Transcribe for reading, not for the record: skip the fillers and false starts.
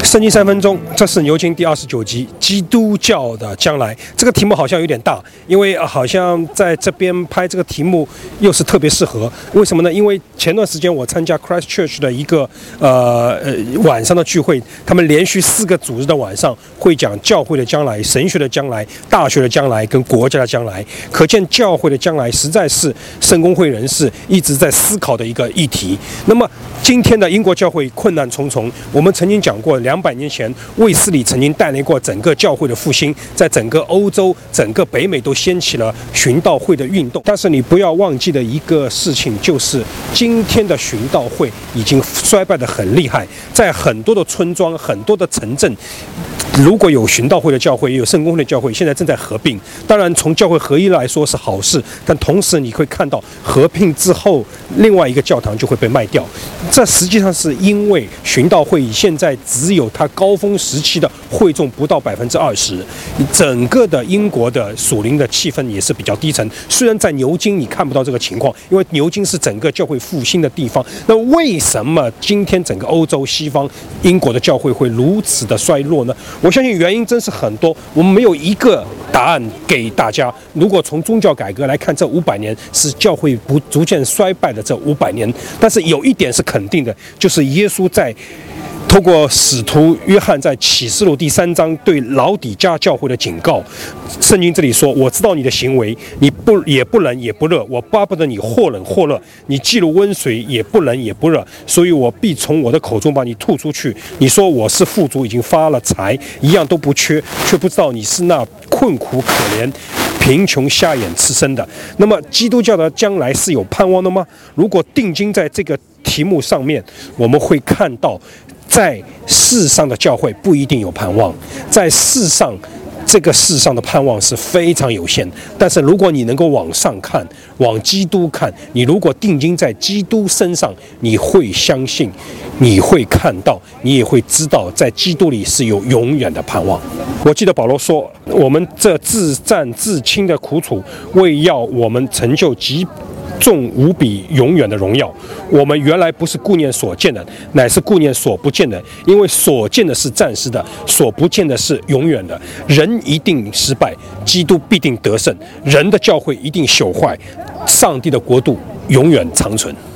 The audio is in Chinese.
圣经3分钟，这是牛津第29集，基督教的将来。这个题目好像有点大，因为好像在这边拍这个题目又是特别适合。为什么呢？因为前段时间我参加 Christchurch 的一个晚上的聚会，他们连续4个主日的晚上会讲教会的将来、神学的将来、大学的将来跟国家的将来。可见教会的将来实在是圣公会人士一直在思考的一个议题。那么今天的英国教会困难重重，我们曾经讲过200年前卫斯理曾经带领过整个教会的复兴，在整个欧洲、整个北美都掀起了寻道会的运动。但是你不要忘记的一个事情，就是今天的寻道会已经衰败得很厉害，在很多的村庄、很多的城镇，如果有寻道会的教会，也有圣公会的教会，现在正在合并。当然从教会合一来说是好事，但同时你会看到合并之后另外一个教堂就会被卖掉。这实际上是因为寻道会现在只有它高峰时期的会众不到20%，整个的英国的属灵的气氛也是比较低沉。虽然在牛津你看不到这个情况，因为牛津是整个教会复兴的地方。那为什么今天整个欧洲、西方、英国的教会会如此的衰落呢？我相信原因真是很多，我们没有一个答案给大家。如果从宗教改革来看，这500年是教会逐渐衰败的这500年。但是有一点是肯定的，就是耶稣在透过使徒约翰在启示录第3章对老底嘉教会的警告。圣经这里说，我知道你的行为，你也不冷也不热，我巴不得你或冷或热，你既如温水，也不冷也不热，所以我必从我的口中把你吐出去。你说我是富足，已经发了财，一样都不缺，却不知道你是那困苦可怜、贫穷瞎眼赤身的。那么基督教的将来是有盼望的吗？如果定睛在这个题目上面，我们会看到在世上的教会不一定有盼望，在这个世上的盼望是非常有限。但是如果你能够往上看，往基督看，你如果定睛在基督身上，你会相信，你会看到，你也会知道在基督里是有永远的盼望。我记得保罗说，我们这自战自轻的苦楚，为要我们成就极重无比永远的荣耀。我们原来不是顾念所见的，乃是顾念所不见的，因为所见的是暂时的，所不见的是永远的。人一定失败，基督必定得胜，人的教会一定朽坏，上帝的国度永远长存。